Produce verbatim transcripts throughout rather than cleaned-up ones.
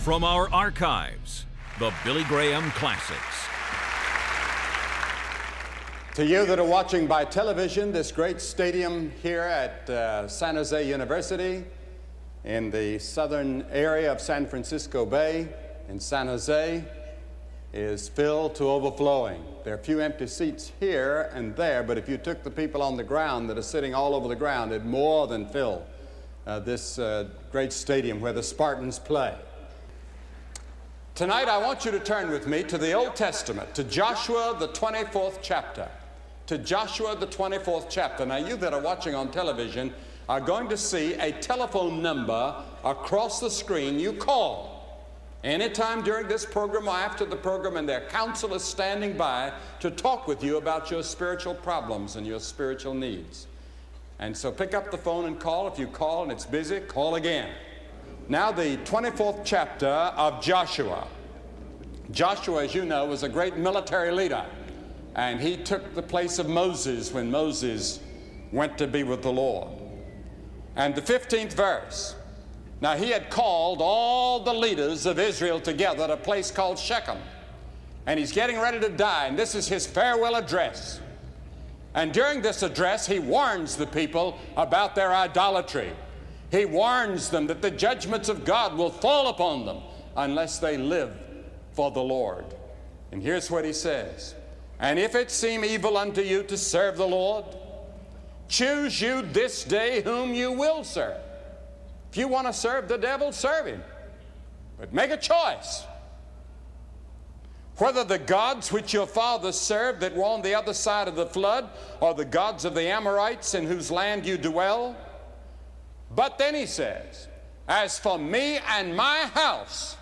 From our archives, the Billy Graham Classics. To you that are watching by television, this great stadium here at uh, San Jose University in the southern area of San Francisco Bay in San Jose is filled to overflowing. There are a few empty seats here and there, but if you took the people on the ground that are sitting all over the ground, it'd more than fill uh, this uh, great stadium where the Spartans play. Tonight I want you to turn with me to the Old Testament, to Joshua the twenty-fourth chapter. To Joshua the twenty-fourth chapter. Now you that are watching on television are going to see a telephone number across the screen. You call anytime during this program or after the program, and their counsel is standing by to talk with you about your spiritual problems and your spiritual needs. And so pick up the phone and call. If you call and it's busy, call again. Now the twenty-fourth chapter of Joshua. Joshua, as you know, was a great military leader, and he took the place of Moses when Moses went to be with the Lord. And the fifteenth verse. Now he had called all the leaders of Israel together at a place called Shechem, and he's getting ready to die, and this is his farewell address. And during this address he warns the people about their idolatry. He warns them that the judgments of God will fall upon them unless they live for the Lord. And here's what he says. And if it seem evil unto you to serve the Lord, choose you this day whom you will serve. If you want to serve the devil, serve him. But make a choice. Whether the gods which your fathers served that were on the other side of the flood, or the gods of the Amorites in whose land you dwell. But then he says, as for me and my house,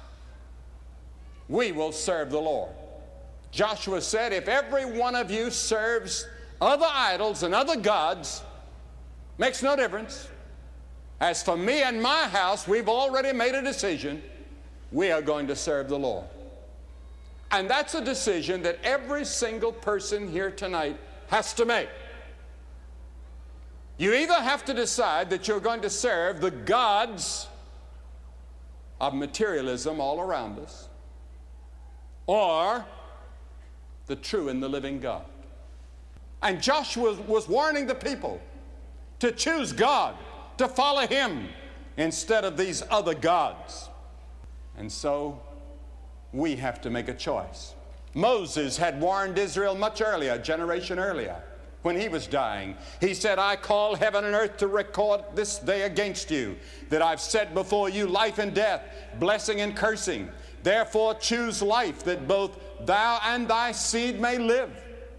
we will serve the Lord. Joshua said, if every one of you serves other idols and other gods, makes no difference. As for me and my house, we've already made a decision. We are going to serve the Lord. And that's a decision that every single person here tonight has to make. You either have to decide that you're going to serve the gods of materialism all around us, or the true and the living God. And Joshua was warning the people to choose God, to follow him instead of these other gods. And so we have to make a choice. Moses had warned Israel much earlier, a generation earlier, when he was dying. He said, I call heaven and earth to record this day against you, that I've set before you life and death, blessing and cursing. Therefore choose life, that both thou and thy seed may live.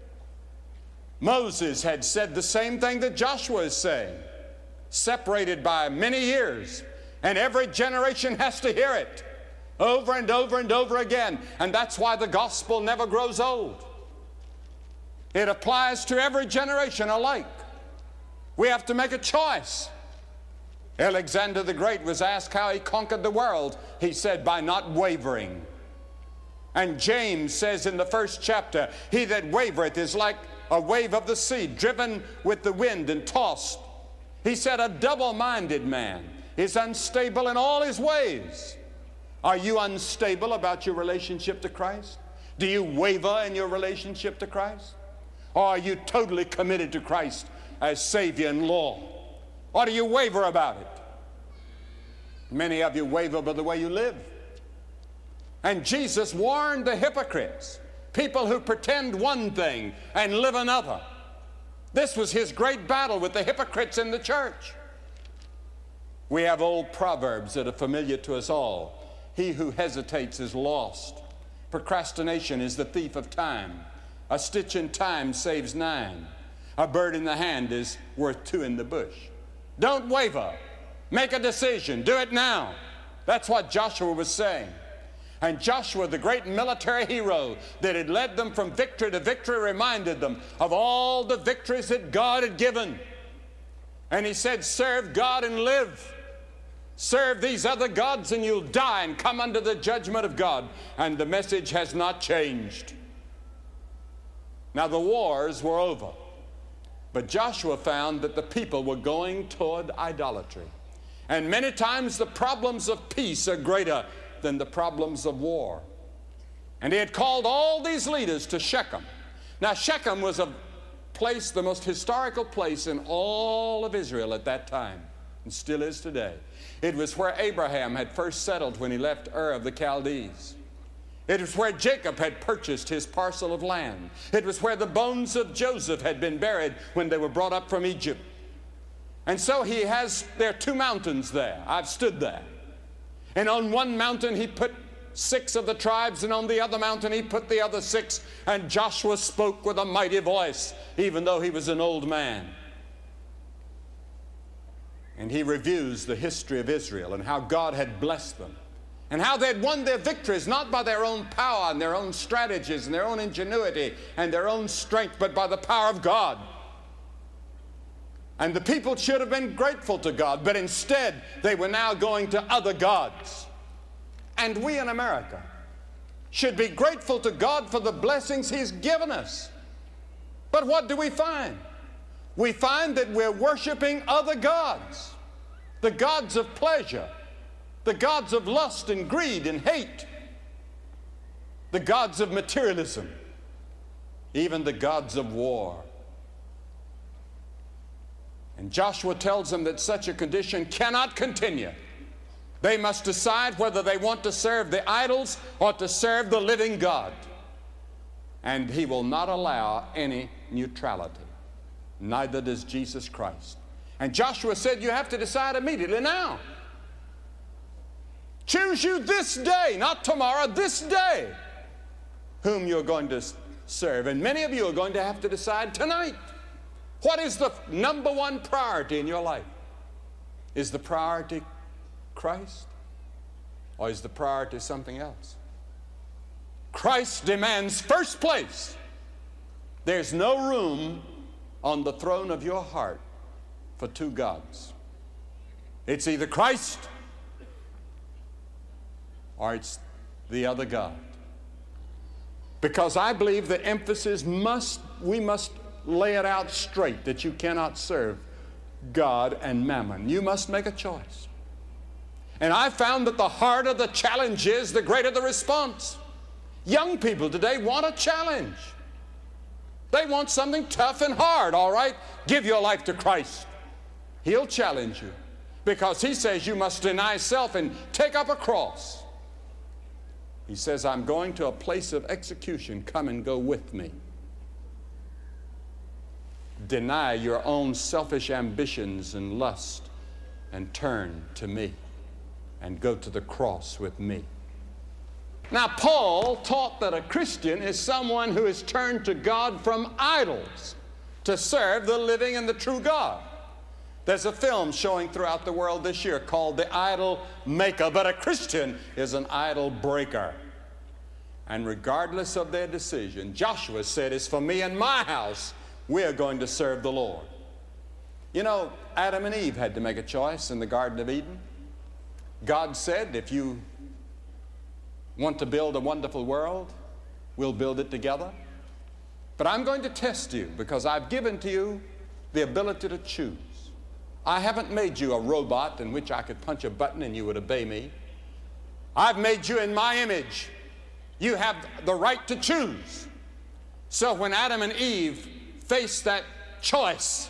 Moses had said the same thing that Joshua is saying, separated by many years, and every generation has to hear it over and over and over again. And that's why the gospel never grows old. It applies to every generation alike. We have to make a choice. Alexander the Great was asked how he conquered the world. He said, by not wavering. And James says in the first chapter, he that wavereth is like a wave of the sea, driven with the wind and tossed. He said, a double-minded man is unstable in all his ways. Are you unstable about your relationship to Christ? Do you waver in your relationship to Christ? Or are you totally committed to Christ as Savior and Lord? Or do you waver about it? Many of you waver by the way you live. And Jesus warned the hypocrites, people who pretend one thing and live another. This was his great battle with the hypocrites in the church. We have old proverbs that are familiar to us all. He who hesitates is lost. Procrastination is the thief of time. A stitch in time saves nine. A bird in the hand is worth two in the bush. Don't waver. Make a decision. Do it now. That's what Joshua was saying. And Joshua, the great military hero that had led them from victory to victory, reminded them of all the victories that God had given. And he said, serve God and live. Serve these other gods and you'll die and come under the judgment of God. And the message has not changed. Now the wars were over, but Joshua found that the people were going toward idolatry. And many times the problems of peace are greater than the problems of war. And he had called all these leaders to Shechem. Now, Shechem was a place, the most historical place in all of Israel at that time, and still is today. It was where Abraham had first settled when he left Ur of the Chaldees. It was where Jacob had purchased his parcel of land. It was where the bones of Joseph had been buried when they were brought up from Egypt. And so he has, there are two mountains there. I've stood there. And on one mountain he put six of the tribes, and on the other mountain he put the other six. And Joshua spoke with a mighty voice, even though he was an old man. And he reviews the history of Israel and how God had blessed them, and how they had won their victories not by their own power and their own strategies and their own ingenuity and their own strength, but by the power of God. And the people should have been grateful to God, but instead they were now going to other gods. And we in America should be grateful to God for the blessings He's given us. But what do we find? We find that we're worshiping other gods, the gods of pleasure, the gods of lust and greed and hate, the gods of materialism, even the gods of war. And Joshua tells them that such a condition cannot continue. They must decide whether they want to serve the idols or to serve the living God. And he will not allow any neutrality. Neither does Jesus Christ. And Joshua said, you have to decide immediately now. Choose you this day, not tomorrow, this day, whom you're going to serve. And many of you are going to have to decide tonight. What is the number one priority in your life? Is the priority Christ, or is the priority something else? Christ demands first place. There's no room on the throne of your heart for two gods. It's either Christ or it's the other God. Because I believe the emphasis must, we must lay it out straight that you cannot serve God and mammon. You must make a choice. And I found that the harder the challenge is, the greater the response. Young people today want a challenge. They want something tough and hard, all right? Give your life to Christ. He'll challenge you because He says you must deny self and take up a cross. He says, I'm going to a place of execution. Come and go with me. Deny your own selfish ambitions and lust and turn to me and go to the cross with me. Now, Paul taught that a Christian is someone who has turned to God from idols to serve the living and the true God. There's a film showing throughout the world this year called The Idol Maker, but a Christian is an idol breaker. And regardless of their decision, Joshua said, it's for me and my house, we're going to serve the Lord. You know, Adam and Eve had to make a choice in the Garden of Eden. God said, if you want to build a wonderful world, we'll build it together. But I'm going to test you because I've given to you the ability to choose. I haven't made you a robot in which I could punch a button and you would obey me. I've made you in my image. You have the right to choose. So when Adam and Eve faced that choice,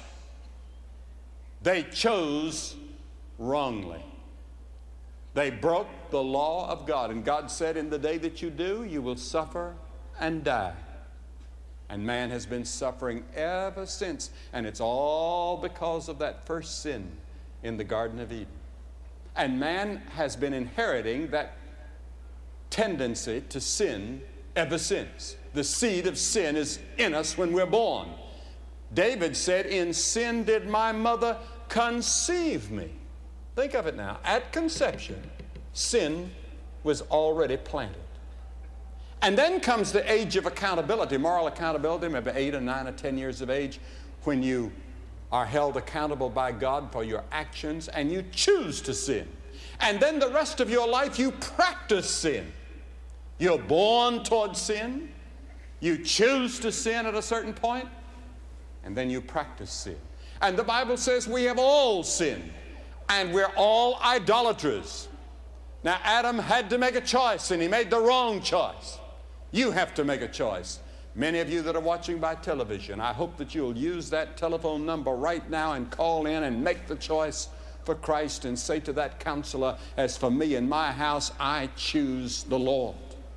they chose wrongly. They broke the law of God. And God said, in the day that you do, you will suffer and die. And man has been suffering ever since. And it's all because of that first sin in the Garden of Eden. And man has been inheriting that tendency to sin ever since. The seed of sin is in us when we're born. David said, in sin did my mother conceive me. Think of it now. At conception, sin was already planted. And then comes the age of accountability, moral accountability, maybe eight or nine or ten years of age, when you are held accountable by God for your actions and you choose to sin. And then the rest of your life you practice sin. You're born towards sin. You choose to sin at a certain point, and then you practice sin. And the Bible says we have all sinned, and we're all idolaters. Now, Adam had to make a choice, and he made the wrong choice. You have to make a choice. Many of you that are watching by television, I hope that you'll use that telephone number right now and call in and make the choice for Christ and say to that counselor, as for me and my house, I choose the Lord.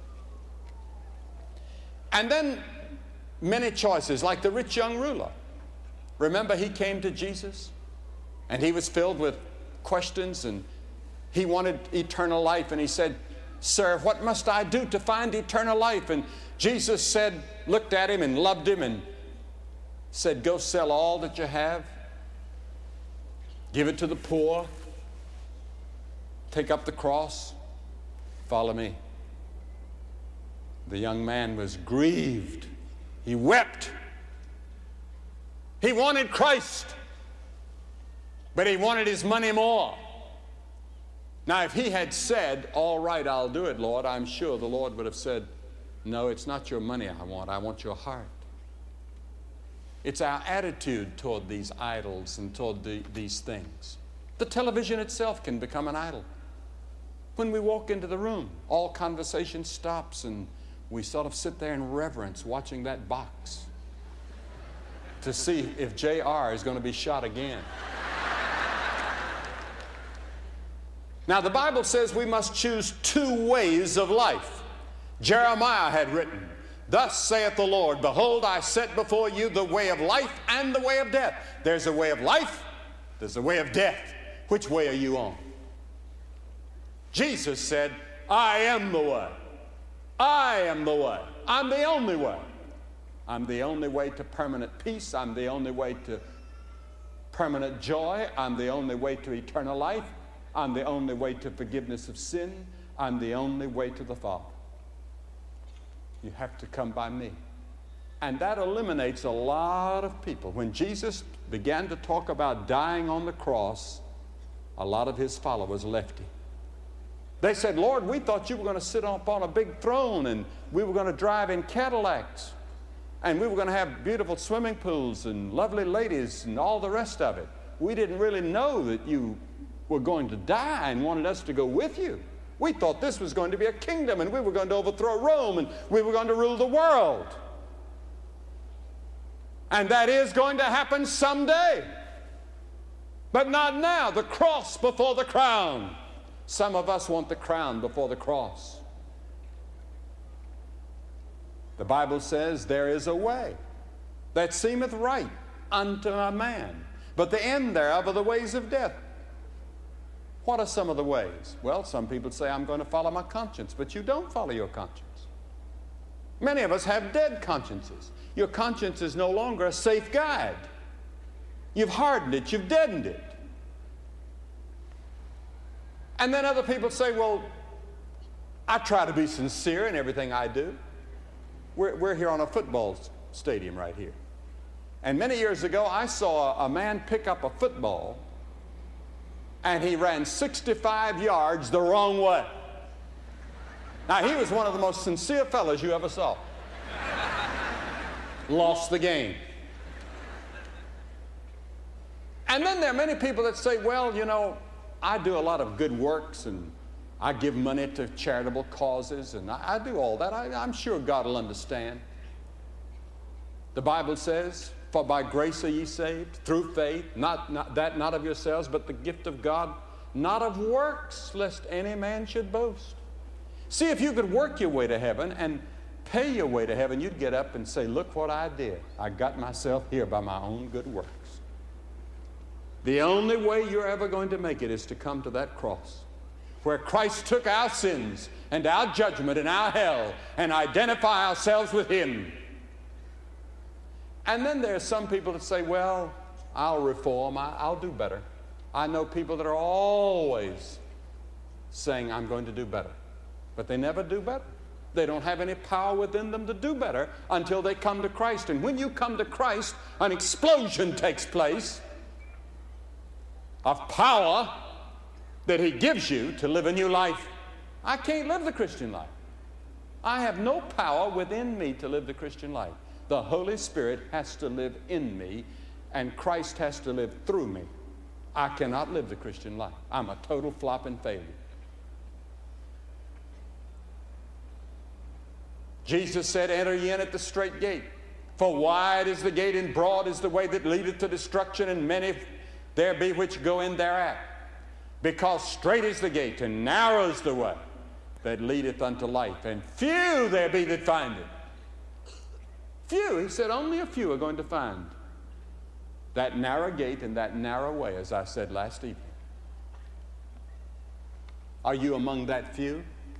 And then many choices, like the rich young ruler. Remember, he came to Jesus, and he was filled with questions, and he wanted eternal life, and he said, "Sir, what must I do to find eternal life?" And Jesus said, looked at him and loved him and said, "Go sell all that you have, give it to the poor, take up the cross, follow me." The young man was grieved. He wept. He wanted Christ, but he wanted his money more. Now, if he had said, "All right, I'll do it, Lord," I'm sure the Lord would have said, "No, it's not your money I want. I want your heart." It's our attitude toward these idols and toward the, these things. The television itself can become an idol. When we walk into the room, all conversation stops, and we sort of sit there in reverence watching that box to see if J R is going to be shot again. Now, the Bible says we must choose two ways of life. Jeremiah had written, "Thus saith the Lord, behold, I set before you the way of life and the way of death." There's a way of life, there's a way of death. Which way are you on? Jesus said, "I am the way. I am the way. I'm the only way. I'm the only way to permanent peace. I'm the only way to permanent joy. I'm the only way to eternal life. I'm the only way to forgiveness of sin. I'm the only way to the Father. You have to come by me." And that eliminates a lot of people. When Jesus began to talk about dying on the cross, a lot of his followers left him. They said, "Lord, we thought you were going to sit up on a big throne, and we were going to drive in Cadillacs, and we were going to have beautiful swimming pools and lovely ladies and all the rest of it. We didn't really know that you were going to die and wanted us to go with you. We thought this was going to be a kingdom, and we were going to overthrow Rome, and we were going to rule the world. And that is going to happen someday. But not now. The cross before the crown." Some of us want the crown before the cross. The Bible says there is a way that seemeth right unto a man, but the end thereof are the ways of death. What are some of the ways? Well, some people say, "I'm going to follow my conscience," but you don't follow your conscience. Many of us have dead consciences. Your conscience is no longer a safe guide. You've hardened it, you've deadened it. And then other people say, "Well, I try to be sincere in everything I do." We're, we're here on a football stadium right here. And many years ago, I saw a man pick up a football, and he ran sixty-five yards the wrong way. Now, he was one of the most sincere fellows you ever saw. Lost the game. And then there are many people that say, "Well, you know, I do a lot of good works, and I give money to charitable causes, and I, I do all that. I, I'm sure God will understand." The Bible says, "For by grace are ye saved, through faith, not, not that not of yourselves, but the gift of God, not of works, lest any man should boast." See, if you could work your way to heaven and pay your way to heaven, you'd get up and say, "Look what I did. I got myself here by my own good works." The only way you're ever going to make it is to come to that cross, where Christ took our sins and our judgment and our hell and identify ourselves with him. And then there are some people that say, "Well, I'll reform, I, I'll do better." I know people that are always saying, "I'm going to do better," but they never do better. They don't have any power within them to do better until they come to Christ. And when you come to Christ, an explosion takes place of power that he gives you to live a new life. I can't live the Christian life. I have no power within me to live the Christian life. The Holy Spirit has to live in me, and Christ has to live through me. I cannot live the Christian life. I'm a total flop and failure. Jesus said, enter ye in at the strait gate. For wide is the gate and broad is the way that leadeth to destruction, and many there be which go in thereat. Because strait is the gate and narrow is the way that leadeth unto life, and few there be that find it. Few, he said, only a few are going to find that narrow gate and that narrow way, as I said last evening. Are you among that few?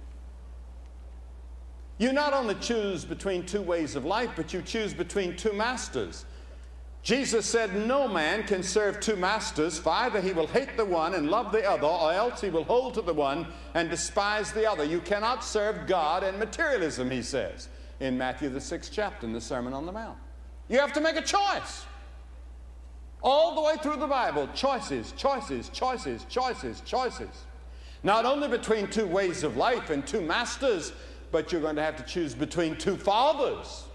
You not only choose between two ways of life, but you choose between two masters. Jesus said, no man can serve two masters, for either he will hate the one and love the other, or else he will hold to the one and despise the other. You cannot serve God and materialism, he says in Matthew the sixth chapter in the Sermon on the Mount. You have to make a choice. All the way through the Bible, choices, choices, choices, choices, choices. Not only between two ways of life and two masters, but you're going to have to choose between two fathers.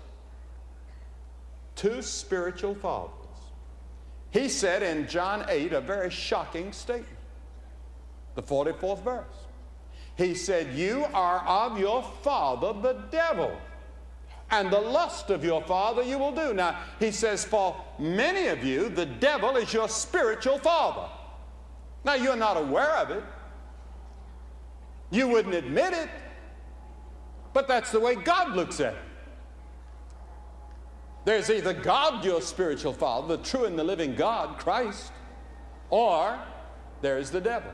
Two spiritual fathers. He said in John eight a very shocking statement. The forty-fourth verse. He said, you are of your father the devil, and the lust of your father you will do. Now, he says, for many of you, the devil is your spiritual father. Now, you're not aware of it. You wouldn't admit it. But that's the way God looks at it. There's either God, your spiritual father, the true and the living God, Christ, or there's the devil.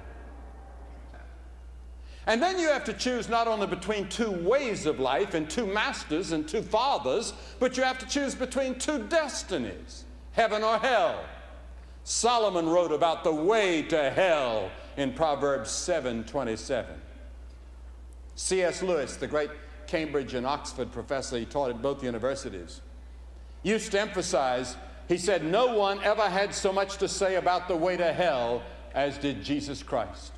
And then you have to choose not only between two ways of life and two masters and two fathers, but you have to choose between two destinies, heaven or hell. Solomon wrote about the way to hell in Proverbs seven twenty-seven. C S Lewis, the great Cambridge and Oxford professor, he taught at both universities, used to emphasize, he said, no one ever had so much to say about the way to hell as did Jesus Christ.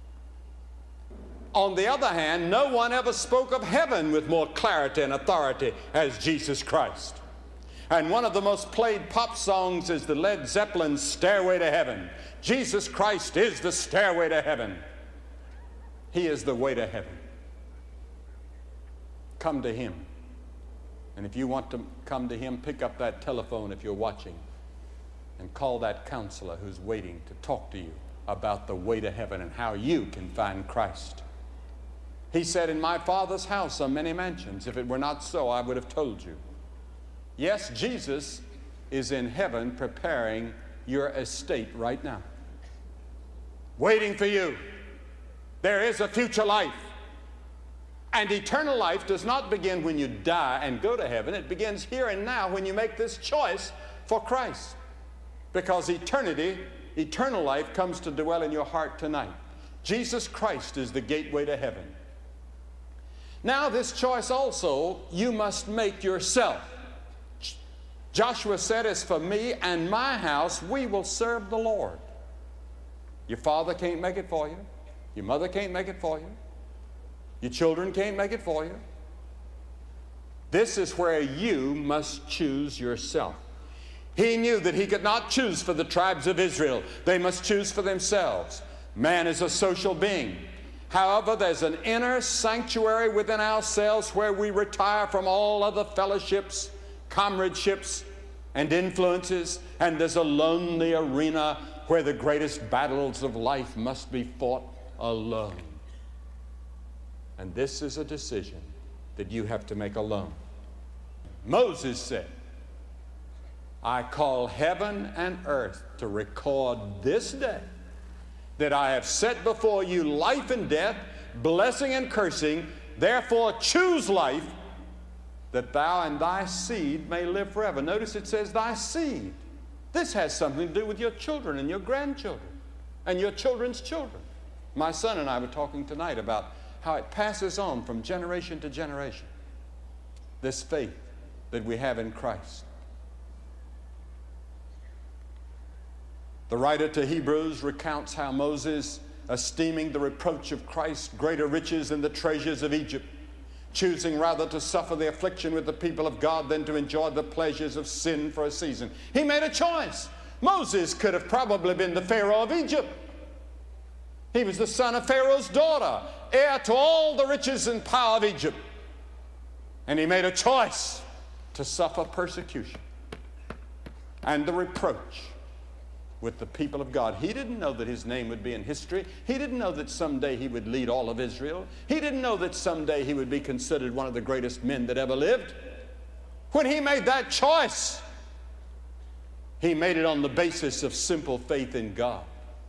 On the other hand, no one ever spoke of heaven with more clarity and authority as Jesus Christ. And one of the most played pop songs is the Led Zeppelin Stairway to Heaven. Jesus Christ is the stairway to heaven. He is the way to heaven. Come to him. And if you want to come to him, pick up that telephone if you're watching and call that counselor who's waiting to talk to you about the way to heaven and how you can find Christ. He said, in my Father's house are many mansions. If it were not so, I would have told you. Yes, Jesus is in heaven preparing your estate right now, waiting for you. There is a future life. And eternal life does not begin when you die and go to heaven. It begins here and now when you make this choice for Christ. Because eternity, eternal life comes to dwell in your heart tonight. Jesus Christ is the gateway to heaven. Now this choice also you must make yourself. Joshua said, as for me and my house, we will serve the Lord. Your father can't make it for you. Your mother can't make it for you. Your children can't make it for you. This is where you must choose yourself. He knew that he could not choose for the tribes of Israel. They must choose for themselves. Man is a social being. However, there's an inner sanctuary within ourselves where we retire from all other fellowships, comradeships, and influences, and there's a lonely arena where the greatest battles of life must be fought alone. And this is a decision that you have to make alone. Moses said, I call heaven and earth to record this day that I have set before you life and death, blessing and cursing. Therefore choose life, that thou and thy seed may live forever. Notice it says thy seed. This has something to do with your children and your grandchildren and your children's children. My son and I were talking tonight about how it passes on from generation to generation, this faith that we have in Christ. The writer to Hebrews recounts how Moses, esteeming the reproach of Christ greater riches than the treasures of Egypt, choosing rather to suffer the affliction with the people of God than to enjoy the pleasures of sin for a season. He made a choice. Moses could have probably been the Pharaoh of Egypt. He was the son of Pharaoh's daughter, heir to all the riches and power of Egypt. And he made a choice to suffer persecution and the reproach with the people of God. He didn't know that his name would be in history. He didn't know that someday he would lead all of Israel. He didn't know that someday he would be considered one of the greatest men that ever lived. When he made that choice, he made it on the basis of simple faith in God.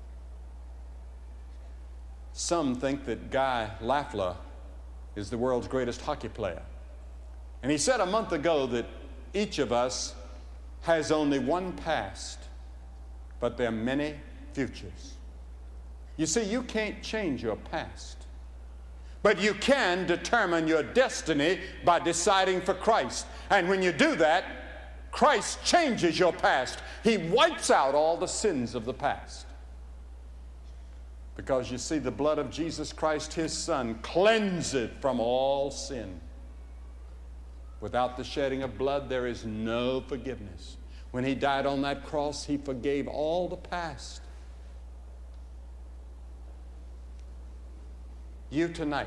Some think that Guy Lafleur is the world's greatest hockey player. And he said a month ago that each of us has only one past, but there are many futures. You see, you can't change your past, but you can determine your destiny by deciding for Christ. And when you do that, Christ changes your past. He wipes out all the sins of the past. Because you see, the blood of Jesus Christ, his Son, cleanses from all sin. Without the shedding of blood, there is no forgiveness. When he died on that cross, he forgave all the past. You tonight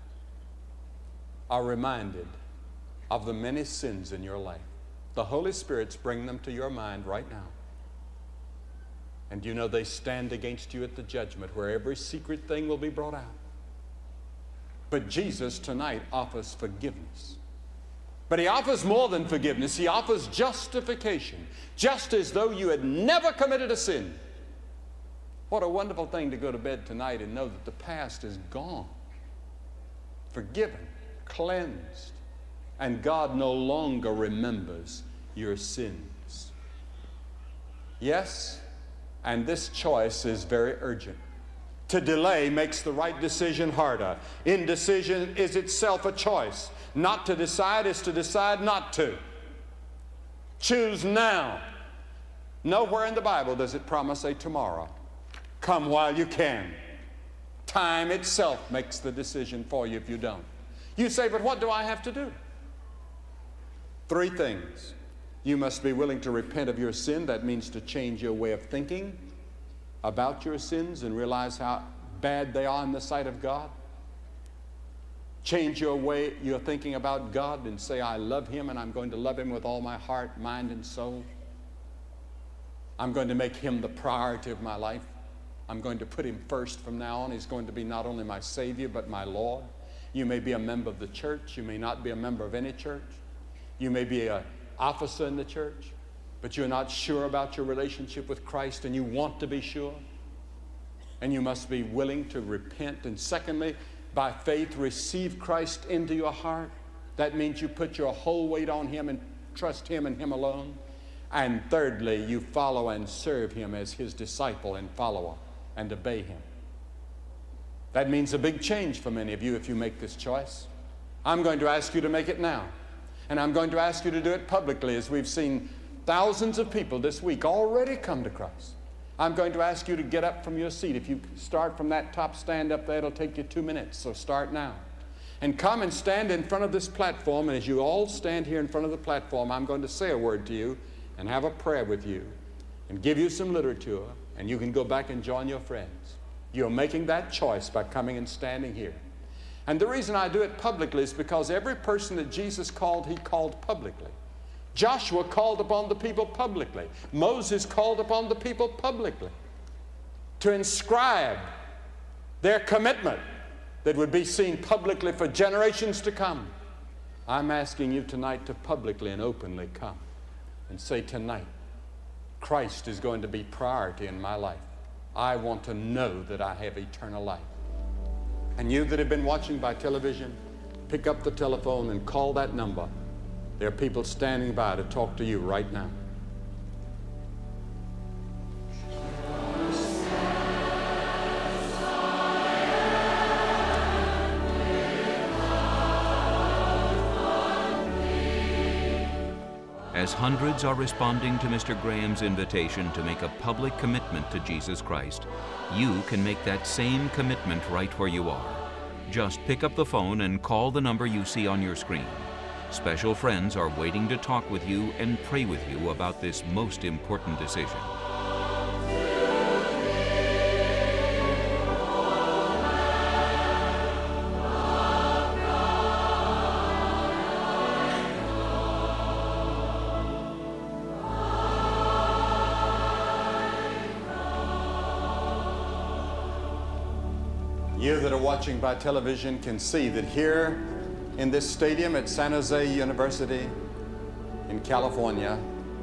are reminded of the many sins in your life. The Holy Spirit's bringing them to your mind right now. And you know they stand against you at the judgment where every secret thing will be brought out. But Jesus tonight offers forgiveness. But he offers more than forgiveness. He offers justification, just as though you had never committed a sin. What a wonderful thing to go to bed tonight and know that the past is gone, forgiven, cleansed, and God no longer remembers your sins. Yes, and this choice is very urgent. To delay makes the right decision harder. Indecision is itself a choice. Not to decide is to decide not to. Choose now. Nowhere in the Bible does it promise a tomorrow. Come while you can. Time itself makes the decision for you if you don't. You say, but what do I have to do? Three things. You must be willing to repent of your sin. That means to change your way of thinking about your sins and realize how bad they are in the sight of God. Change your way, your thinking about God and say, I love him and I'm going to love him with all my heart, mind, and soul. I'm going to make him the priority of my life. I'm going to put him first from now on. He's going to be not only my Savior, but my Lord. You may be a member of the church. You may not be a member of any church. You may be an officer in the church, but you're not sure about your relationship with Christ and you want to be sure. And you must be willing to repent. And secondly, by faith, receive Christ into your heart. That means you put your whole weight on him and trust him and him alone. And thirdly, you follow and serve him as his disciple and follower and obey him. That means a big change for many of you if you make this choice. I'm going to ask you to make it now. And I'm going to ask you to do it publicly, as we've seen thousands of people this week already come to Christ. I'm going to ask you to get up from your seat. If you start from that top stand up there, it'll take you two minutes, so start now. And come and stand in front of this platform, and as you all stand here in front of the platform, I'm going to say a word to you and have a prayer with you and give you some literature, and you can go back and join your friends. You're making that choice by coming and standing here. And the reason I do it publicly is because every person that Jesus called, he called publicly. Joshua called upon the people publicly. Moses called upon the people publicly to inscribe their commitment that would be seen publicly for generations to come. I'm asking you tonight to publicly and openly come and say, tonight, Christ is going to be priority in my life. I want to know that I have eternal life. And you that have been watching by television, pick up the telephone and call that number. There are people standing by to talk to you right now. As hundreds are responding to Mister Graham's invitation to make a public commitment to Jesus Christ, you can make that same commitment right where you are. Just pick up the phone and call the number you see on your screen. Special friends are waiting to talk with you and pray with you about this most important decision. you that are watching by television can see that here in this stadium at San Jose University in California,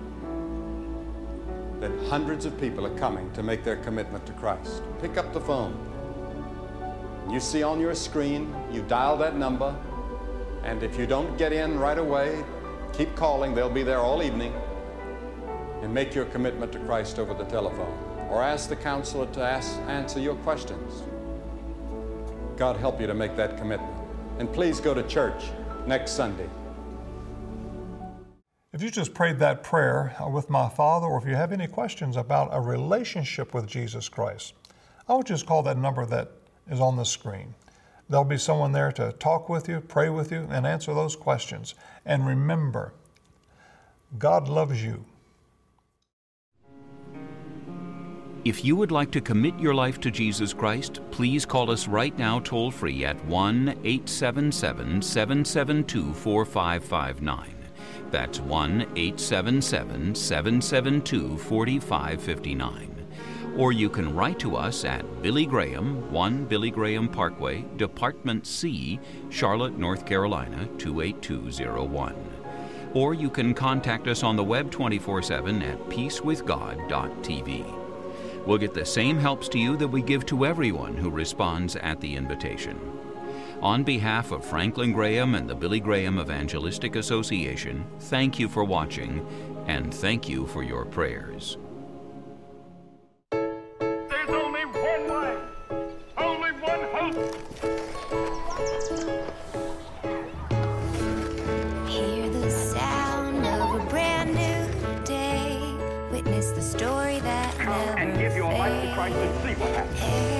that hundreds of people are coming to make their commitment to Christ. Pick up the phone. You see on your screen, you dial that number, and if you don't get in right away, keep calling. They'll be there all evening, and make your commitment to Christ over the telephone. Or ask the counselor to ask, answer your questions. God help you to make that commitment. And please go to church next Sunday. If you just prayed that prayer with my Father, or if you have any questions about a relationship with Jesus Christ, I would just call that number that is on the screen. There'll be someone there to talk with you, pray with you, and answer those questions. And remember, God loves you. If you would like to commit your life to Jesus Christ, please call us right now toll-free at one eight seven seven, seven seven two, four five five nine. That's one eight seven seven, seven seven two, four five five nine. Or you can write to us at Billy Graham, one Billy Graham Parkway, Department C, Charlotte, North Carolina, two eight two zero one. Or you can contact us on the web twenty-four seven at peace with god dot t v. We'll get the same helps to you that we give to everyone who responds at the invitation. On behalf of Franklin Graham and the Billy Graham Evangelistic Association, thank you for watching, and thank you for your prayers. There's only one way, only one hope. Hear the sound of a brand new day. Witness the story that never And give your life to Christ and see what happens. fades.